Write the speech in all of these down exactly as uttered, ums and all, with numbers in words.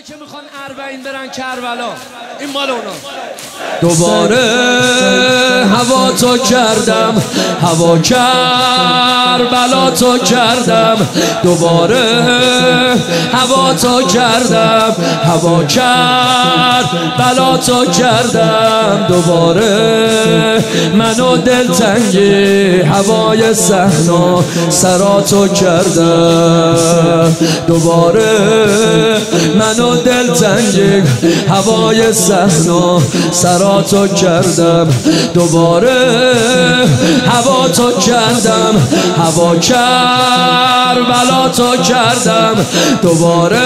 که میخوان اربعین برن کربلا، این مال اونا. دوباره هوا تو کردم، هوا کربلا تو کردم، دوباره هوا تو کردم، هوا کربلا تو کردم، دوباره منو دلتنگی هوای صحرا سراتو کردم، دوباره منو دلتنگی هوای صحرا سراتو کردم، دوباره هوا تو کردم، هوا کربلا تو کردم، دوباره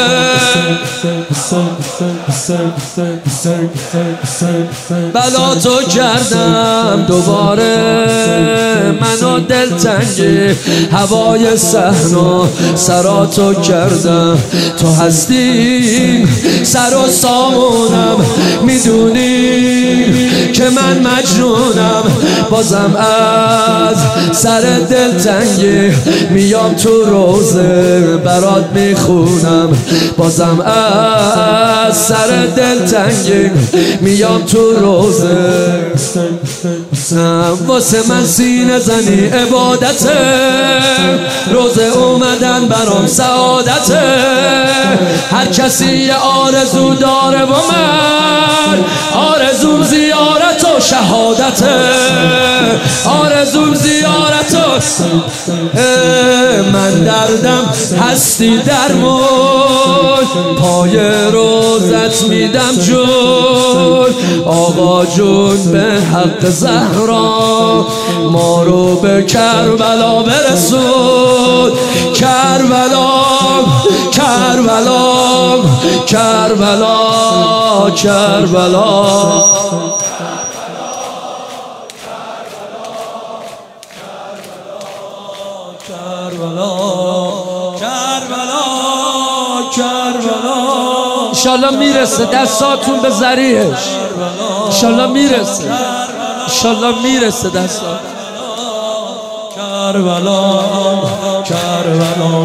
بلا تو کردم، دوباره منو دلتنگی هوای صحرا سراتو کردم. تو هستی سر و سامونم، میدونی که من مجنونم، بازم از سر دلتنگی میام تو روزه برات میخونم، بازم از سر دلتنگی میام تو روزه. واسه من سینه زنی عبادته، روزه اومدن برام سعادته، هر کسی یه آرزو داره و من آرزوم زیارت و شهادته، آرزوم زیارت و من دردم هستی درمون، پای روزت میدم جون، آقا جون به حق زهرا ما رو به کربلا برسون، کربلا کربلا کربلا کربلا. انشالله میرسه دستاتون به ذریعش، انشالله میرسه، انشالله میرسه دستات. کربلا کربلا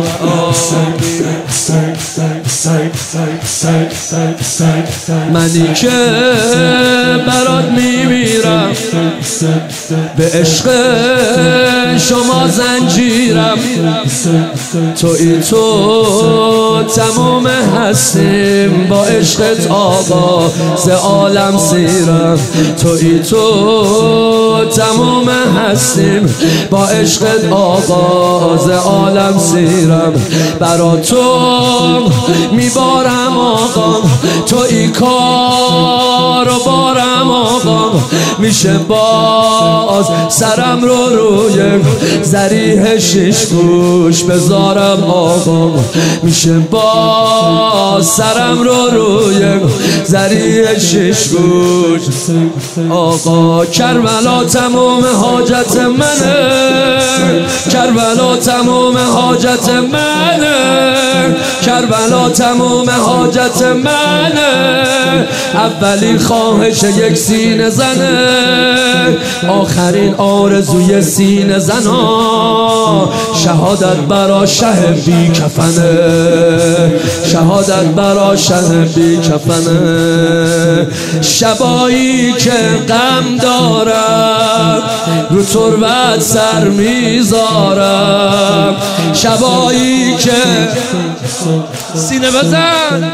منی که برات میمیرم، به عشق شما زنجیرم، توی تو تموم هستیم، با عشقت آقا ز عالم سیرم، توی تو تموم هستیم، با عشقت آقا ز عالم سیرم، برا تو میبارم آقا، توی کار و بارم آقا، میشه باز سرم رو روی ذریح شش گوش بذارم آقا، میشه باز سرم رو روی ذریح شش گوش آقا. کربلا تموم حاجت منه، کربلا تموم حاجت منه، کربلا تموم حاجت منه، اولین خواهش یک سینه زنه، آخرین آرزوی سینه زنا، شهادت برا شه بی کفنه، شهادت برا شه بی کفنه. شبایی که غم دارم رو تربت سر میذارم، شبایی که سینه بزن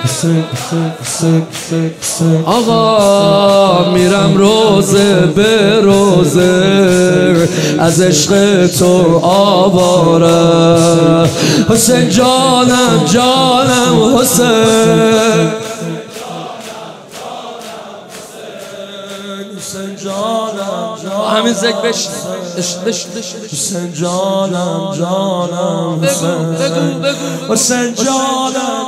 آقا میرم روزه به روزه از عشق تو آواره، حسین جانم جانم حسین، حسین جانم جانم همین زک بشن حسین جانم جانم بگو بگو بگو حسین جانم